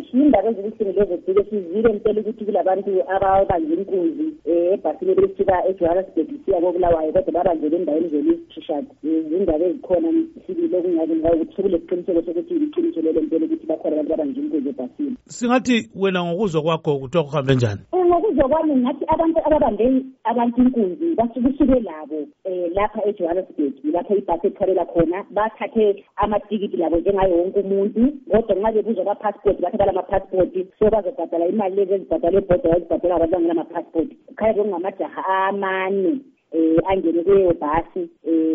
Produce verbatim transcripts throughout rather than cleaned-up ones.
indaba ezibuhlungu lezo zike sizile impela ukuthi kulabantu ababanjwe inkunzi ebhasini belisuka eJohannesburg siya koBulawayo kodwa babanjwe endaweni zeListishad. Izindaba ezikhona sibile kungabe ukuthi kule siqiniseko sokuthi iqiniso lelo impela ukuthi bakhona abantu abanjwe inkunzi ebhasini. Singathi wena ngokuzwa kwakho kuthiwa kuhambe njani? Ngokuzwa kwami ngathi abantu ababambe abantu inkunzi basuke labo lapha eJohannesburg lapha ibhasi ethalela khona bathathe amatikiti labo njengayo wonke umuntu kodwa nxa bebuzwa ama-passport bathatha ama-passport so bazobhadala imali lezi ezibhadala ebhoda ezibhadala abantu abangenama-passport. Khaya bekungamajaha amane angene kuleyo bhasi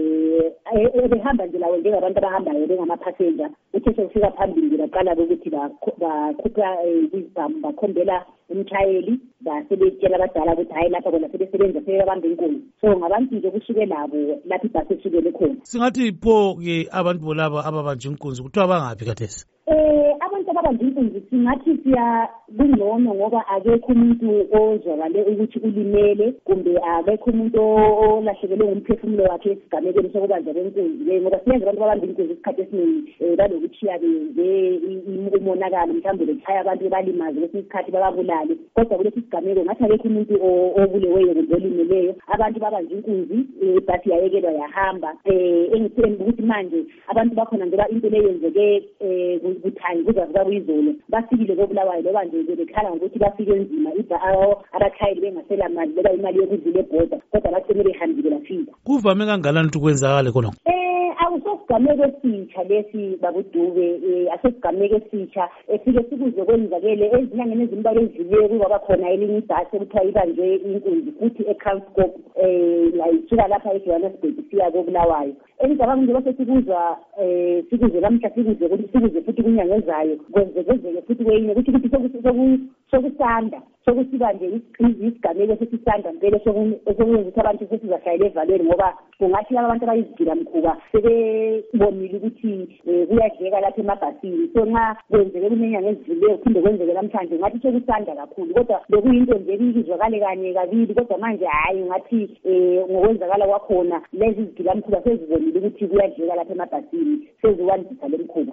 behamba nje lawo njengabantu abahambayo bengamaphasenja. Uthe sokufika phambili baqala ukuthi bakhupha izibhamu bakhombela umshayeli basebetshela abadala ukuthi hayi lapha bona sebesebenza sebebamba inkunzi. So ngabantu nje kusuke labo lapha ibhasi esukele khona. Singathi pho-ke abantu bolaba ababanje inkunzi kuthiwa bangaphi kathesi? Eh abantu ababanje inkunzi singathi siya kungcono ngoba akekho umuntu ozwakale ukuthi ulimele kumbe akekho umuntu olahlekelwe ngumphefumulo wakhe esigamekweni sokubanjwa kwenkunzi ngoba siyenza abantu babamba inkunzi isikhathi esiningi balokuchiya benze umonakalo mhlawumbe bechaya abantu balimaze kwesinye isikhathi bababulale kodwa kulesi sigameko ngathi akekho umuntu obuleweyo kumbe olimeleyo. Abantu babanje inkunzi ibhasi yayekelwa yahamba engithemba ukuthi manje abantu bakhona njengoba into leyenzeke kuthani kuzavuka kuyizolo bafikile koBulawayo loba nje bekhala ngokuthi bafike enzima abathayeli bengasela mali loba imali yokudlula ebhoda kodwa bagcine behambile bafika. Kuvame kangakanani ukuthi kwenzakale khona? Eh awusesigameko esitsha lesi babudube asesigameko esitsha esike sikuze kwenzakele ezinyangeni ezimbalwa ezidlule kuba khona elinye ibhasi ekuthiwa ibanjwe inkunzi futhi eKranskop la isuka lapha eJohannesburg siya koBulawayo. Engicabanga ukuthi sesikuzwa sikuze lamhla sikuze ukuthi sikuze futhi kunyanga ezayo kwenzeke futhi kwenye ukuthi ukuthi sokusanda sokusiba nje isigameko sesisanda mpela sokwenza ukuthi abantu sesizahlayela evalweni ngoba kungathi abantu abayizigila mkhuba sebebonile ukuthi kuyadleka lapha emabhasini. So nxa kwenzeke kunenyanga ezidluleyo kuphinde kwenzeke namhlanje ngathi sokusanda kakhulu kodwa bekuyinto nje ibizwakale kanye kabili kodwa manje hayi ngathi ngokwenzakala kwakhona lezi zigila mkhuba sezibonile ukuthi kuyadleka lapha emabhasini seziwandisa le mkhuba.